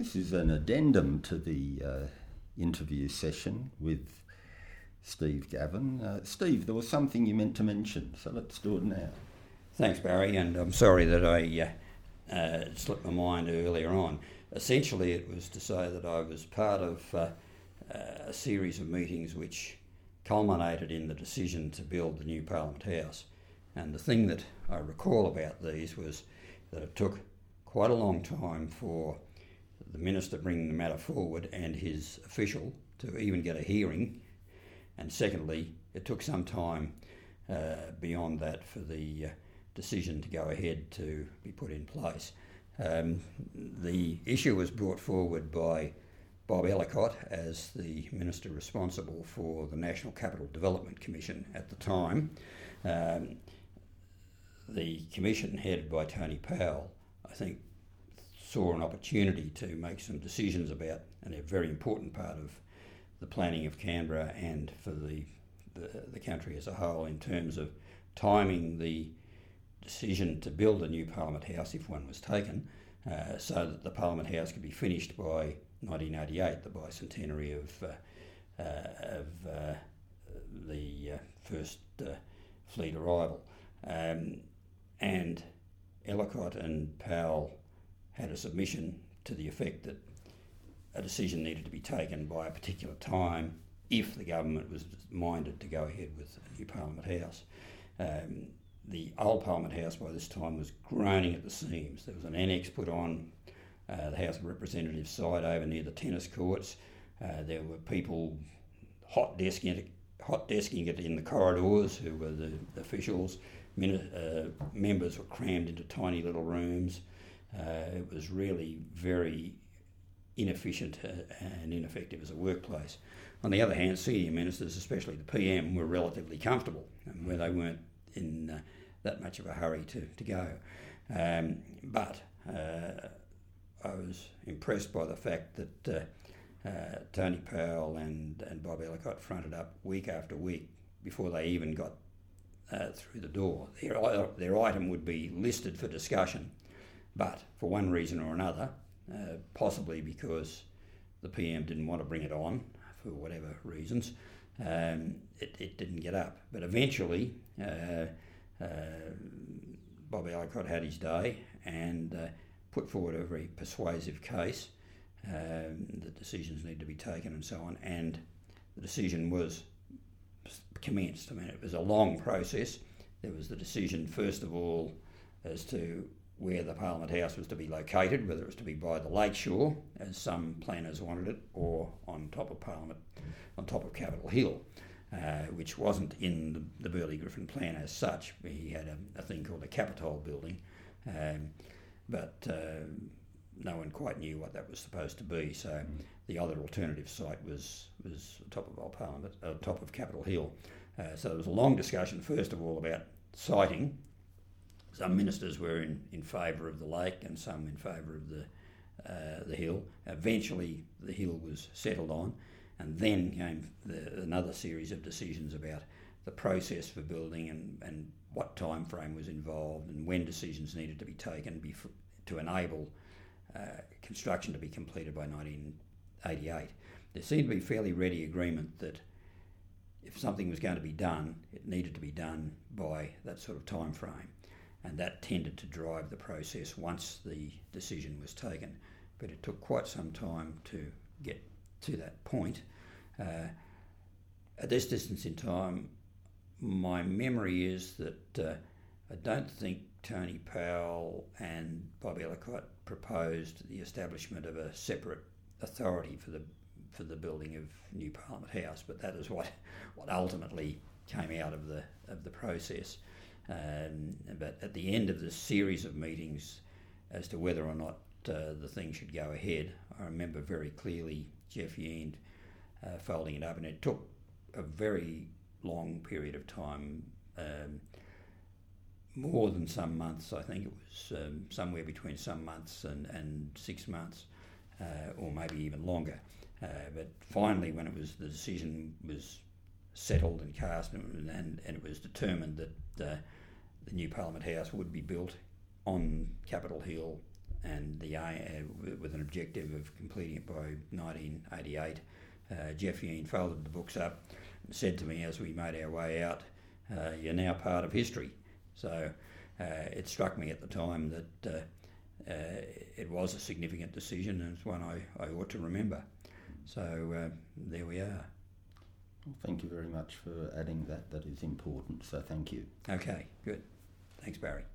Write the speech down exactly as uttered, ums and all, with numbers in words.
This is an addendum to the uh, interview session with Steve Gavin. Uh, Steve, there was something you meant to mention, so let's do it now. Thanks, Barry, and I'm sorry that I uh, uh, slipped my mind earlier on. Essentially, it was to say that I was part of uh, a series of meetings which culminated in the decision to build the new Parliament House. And the thing that I recall about these was that it took quite a long time for the Minister bringing the matter forward and his official to even get a hearing. And secondly, it took some time uh, beyond that for the uh, decision to go ahead to be put in place. Um, the issue was brought forward by Bob Ellicott as the Minister responsible for the National Capital Development Commission at the time. Um, the commission, headed by Tony Powell, I think saw an opportunity to make some decisions about, and a very important part of the planning of Canberra and for the, the, the country as a whole, in terms of timing the decision to build a new Parliament House, if one was taken, uh, so that the Parliament House could be finished by nineteen eighty-eight, the bicentenary of, uh, uh, of uh, the uh, first uh, fleet arrival. Um, and Ellicott and Powell had a submission to the effect that a decision needed to be taken by a particular time if the government was minded to go ahead with a new Parliament House. Um, the old Parliament House by this time was groaning at the seams. There was an annex put on uh, the House of Representatives side over near the tennis courts. Uh, there were people hot desking it, hot desking it in the corridors who were the officials. Min- uh, members were crammed into tiny little rooms. Uh, it was really very inefficient uh, and ineffective as a workplace. On the other hand, senior ministers, especially the P M, were relatively comfortable, um, where they weren't in uh, that much of a hurry to, to go. Um, but uh, I was impressed by the fact that uh, uh, Tony Powell and, and Bob Ellicott fronted up week after week before they even got uh, through the door. Their, their item would be listed for discussion, but for one reason or another, uh, possibly because the P M didn't want to bring it on for whatever reasons, um, it, it didn't get up. But eventually, uh, uh, Bob Ellicott had his day and uh, put forward a very persuasive case um, that decisions need to be taken and so on, and the decision was commenced. I mean, it was a long process. There was the decision, first of all, as to where the Parliament House was to be located, whether it was to be by the lakeshore, as some planners wanted it, or on top of Parliament, on top of Capitol Hill, uh, which wasn't in the, the Burley Griffin plan as such. He had a, a thing called a Capitol building, um, but uh, no one quite knew what that was supposed to be. So mm. the other alternative site was was top of Old Parliament, uh, top of Capitol Hill. Uh, so there was a long discussion, first of all, about siting. Some ministers were in, in favour of the lake and some in favour of the uh, the hill. Eventually the hill was settled on, and then came the, another series of decisions about the process for building and, and what time frame was involved and when decisions needed to be taken bef- to enable uh, construction to be completed by nineteen eighty-eight. There seemed to be fairly ready agreement that if something was going to be done, it needed to be done by that sort of time frame. And that tended to drive the process once the decision was taken. But it took quite some time to get to that point. Uh, at this distance in time, my memory is that uh, I don't think Tony Powell and Bob Ellicott proposed the establishment of a separate authority for the for the building of new Parliament House, but that is what what ultimately came out of the of the process. Um, but at the end of the series of meetings as to whether or not uh, the thing should go ahead, I remember very clearly Jeff Yeend uh, folding it up, and it took a very long period of time, um, more than some months. I think it was um, somewhere between some months and, and six months, uh, or maybe even longer. Uh, but finally, when it was the decision was settled and cast, and, and, and it was determined that uh, the new Parliament House would be built on Capitol Hill and the uh, with an objective of completing it by nineteen eighty-eight. Uh, Jeff Yean folded the books up and said to me as we made our way out, uh, "You're now part of history." So uh, it struck me at the time that uh, uh, it was a significant decision, and it's one I, I ought to remember. So uh, there we are. Well, thank you very much for adding that. That is important, so thank you. Okay, good. Thanks, Barry.